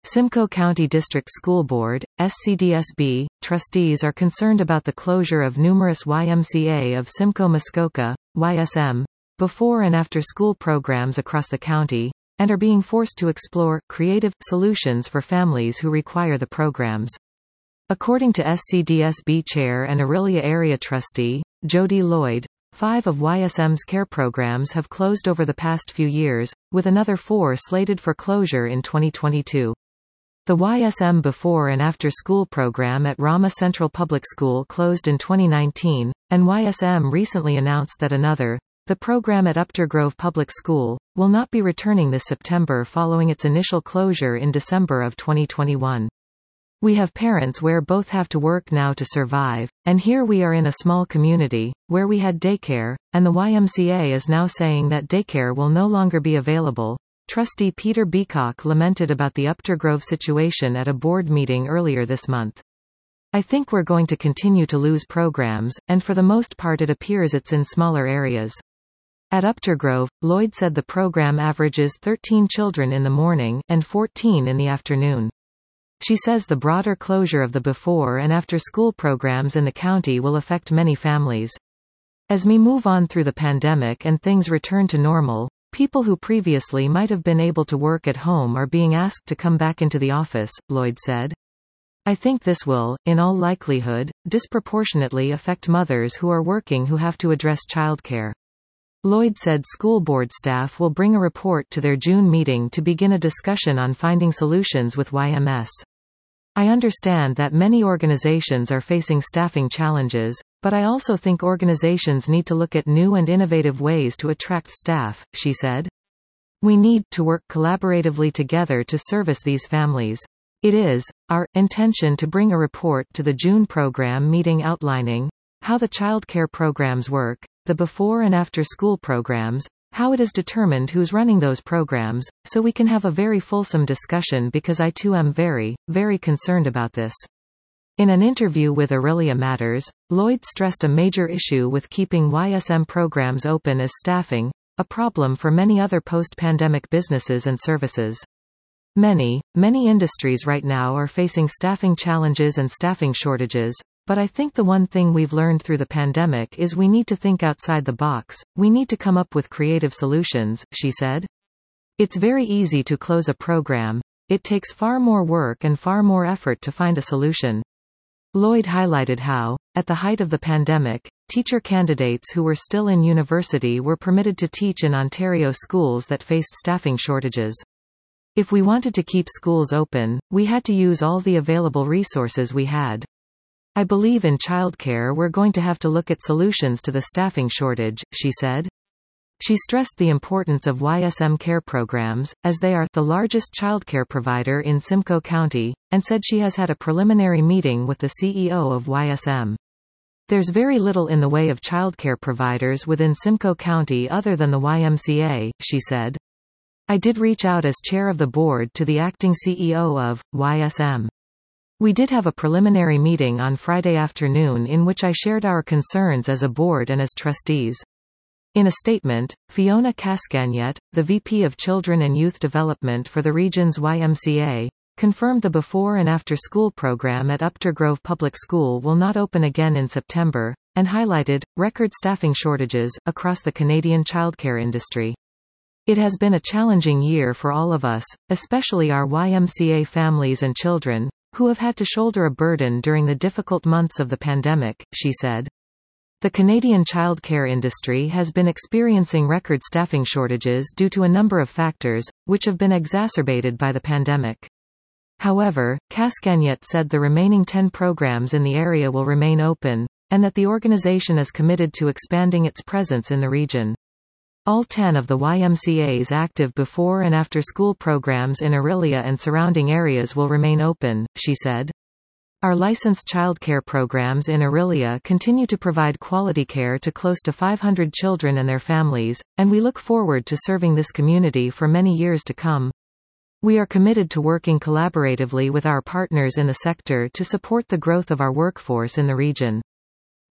Simcoe County District School Board, SCDSB, trustees are concerned about the closure of numerous YMCA of Simcoe-Muskoka, YSM, before and after school programs across the county, and are being forced to explore creative solutions for families who require the programs. According to SCDSB Chair and Orillia Area Trustee, Jody Lloyd, 5 of YSM's care programs have closed over the past few years, with another 4 slated for closure in 2022. The YSM Before and After School program at Ramah Central Public School closed in 2019, and YSM recently announced that the program at Upter Grove Public School, will not be returning this September following its initial closure in December of 2021. We have parents where both have to work now to survive, and here we are in a small community, where we had daycare, and the YMCA is now saying that daycare will no longer be available. Trustee Peter Beacock lamented about the Upter Grove situation at a board meeting earlier this month. I think we're going to continue to lose programs, and for the most part it appears it's in smaller areas. At Upter Grove, Lloyd said the program averages 13 children in the morning, and 14 in the afternoon. She says the broader closure of the before and after school programs in the county will affect many families. As we move on through the pandemic and things return to normal, people who previously might have been able to work at home are being asked to come back into the office, Lloyd said. I think this will, in all likelihood, disproportionately affect mothers who are working who have to address childcare. Lloyd said school board staff will bring a report to their June meeting to begin a discussion on finding solutions with YMS. I understand that many organizations are facing staffing challenges, but I also think organizations need to look at new and innovative ways to attract staff, she said. We need to work collaboratively together to service these families. It is our intention to bring a report to the June program meeting outlining how the child care programs work, the before and after school programs, how it is determined who's running those programs, so we can have a very fulsome discussion because I too am very, very concerned about this. In an interview with Orillia Matters, Lloyd stressed a major issue with keeping YSM programs open as staffing, a problem for many other post-pandemic businesses and services. Many industries right now are facing staffing challenges and staffing shortages, but I think the one thing we've learned through the pandemic is we need to think outside the box, we need to come up with creative solutions, she said. It's very easy to close a program. It takes far more work and far more effort to find a solution. Lloyd highlighted how, at the height of the pandemic, teacher candidates who were still in university were permitted to teach in Ontario schools that faced staffing shortages. If we wanted to keep schools open, we had to use all the available resources we had. I believe in childcare we're going to have to look at solutions to the staffing shortage, she said. She stressed the importance of YSM care programs, as they are the largest childcare provider in Simcoe County, and said she has had a preliminary meeting with the CEO of YSM. There's very little in the way of childcare providers within Simcoe County other than the YMCA, she said. I did reach out as chair of the board to the acting CEO of YSM. We did have a preliminary meeting on Friday afternoon in which I shared our concerns as a board and as trustees. In a statement, Fiona Cascagnette, the VP of Children and Youth Development for the region's YMCA, confirmed the before and after school program at Upter Grove Public School will not open again in September, and highlighted record staffing shortages across the Canadian childcare industry. It has been a challenging year for all of us, especially our YMCA families and children, who have had to shoulder a burden during the difficult months of the pandemic, she said. The Canadian childcare industry has been experiencing record staffing shortages due to a number of factors, which have been exacerbated by the pandemic. However, Cascagnette said the remaining 10 programs in the area will remain open, and that the organization is committed to expanding its presence in the region. All 10 of the YMCA's active before and after school programs in Orillia and surrounding areas will remain open, she said. Our licensed childcare programs in Orillia continue to provide quality care to close to 500 children and their families, and we look forward to serving this community for many years to come. We are committed to working collaboratively with our partners in the sector to support the growth of our workforce in the region.